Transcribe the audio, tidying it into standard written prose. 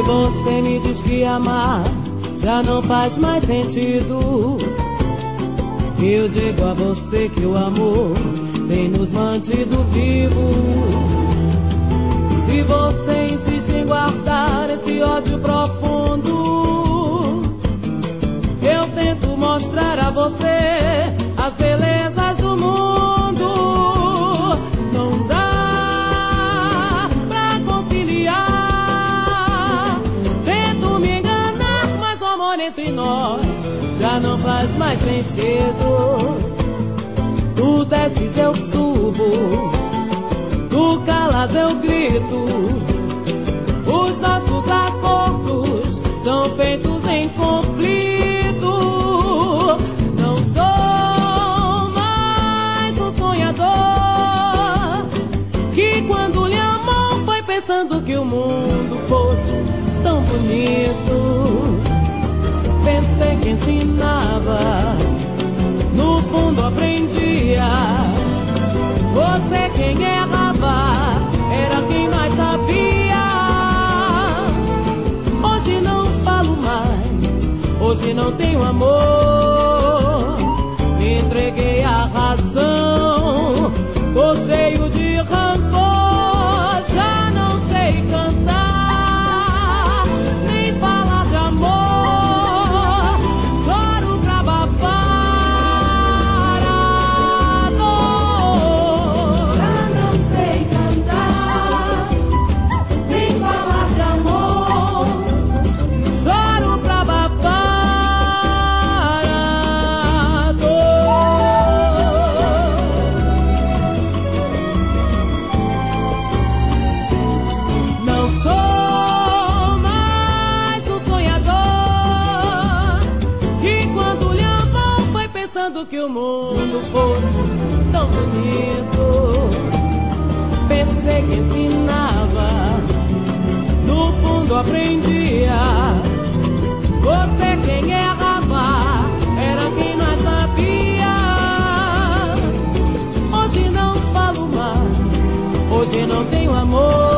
Se você me diz que amar já não faz mais sentido, eu digo a você que o amor tem nos mantido vivos. Se você insiste em guardar esse ódio profundo, eu tento mostrar a você as belezas do mundo. Não dá pra conciliar, tento me enganar, mas o amor entre nós já não faz mais sentido. Tu desces, eu subo, tu calas, eu grito. Os nossos acordos são feitos em conflito. Não sou mais um sonhador que quando lhe amou foi pensando que o mundo fosse tão bonito. Pensei que ensinava, no fundo aprendia. Você quem errava era quem mais sabia. Hoje não falo mais, hoje não tenho amor. Me entreguei à razão, tô cheio de rancor. Já não sei cantar, nem falar de amor. Choro pra abafar a dor. Já não sei cantar, nem falar de amor. Choro pra abafar a dor. Não sou mais um sonhador que quando lhe amou foi pensando que o mundo fosse tão bonito. Pensei que ensinava, no fundo aprendia. Você quem errava era quem mais sabia. Hoje não falo mais, hoje não tenho amor.